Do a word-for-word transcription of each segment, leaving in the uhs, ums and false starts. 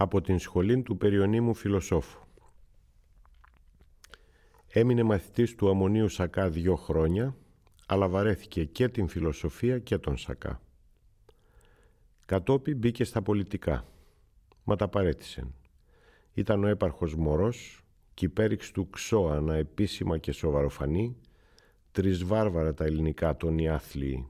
από την σχολή του περιονίμου φιλοσόφου. Έμεινε μαθητής του Αμμονίου Σακά δύο χρόνια, αλλά βαρέθηκε και την φιλοσοφία και τον Σακά. Κατόπιν μπήκε στα πολιτικά, μα τα παρέτησε. Ήταν ο έπαρχος μωρός κι υπέριξ του ξώανα επίσημα και σοβαροφανή, τρισβάρβαρα τα ελληνικά των Ιάθλιοι.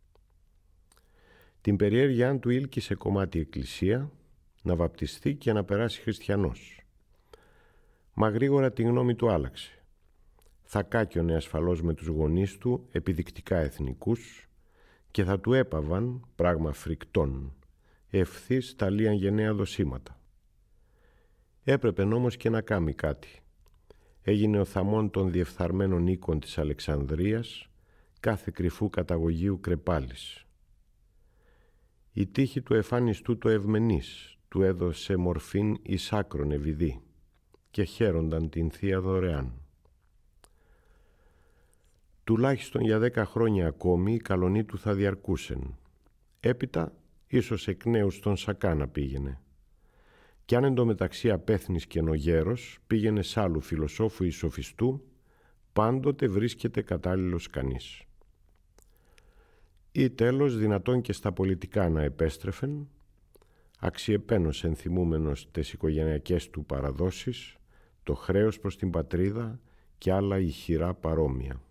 Την περιέργειά του ήλκησε κομμάτι εκκλησία, να βαπτιστεί και να περάσει χριστιανός. Μα γρήγορα τη γνώμη του άλλαξε. Θα κάκιονε ασφαλώς με τους γονείς του, επιδεικτικά εθνικούς, και θα του έπαβαν, πράγμα φρικτών, ευθύς τα λίαν γενναία δοσήματα. Έπρεπε όμως και να κάμει κάτι. Έγινε ο θαμών των διεφθαρμένων οίκων της Αλεξανδρίας, κάθε κρυφού καταγωγείου κρεπάλης. Η τύχη του εφάνιστού το ευμενής του έδωσε μορφήν εις άκρον ευηδή και χαίρονταν την θεία δωρεάν. Τουλάχιστον για δέκα χρόνια ακόμη η καλονή του θα διαρκούσεν. Έπειτα ίσως εκ νέου στον Σακά να πήγαινε. Κι αν εντωμεταξύ απέθνης και νογέρος πήγαινε σ' άλλου φιλοσόφου ή σοφιστού, πάντοτε βρίσκεται κατάλληλος κανείς. Ή τέλος δυνατόν και στα πολιτικά να επέστρεφεν, αξιεπένος ενθυμούμενος τες οικογενειακές του παραδόσεις, το χρέος προς την πατρίδα και άλλα ηχηρά παρόμοια.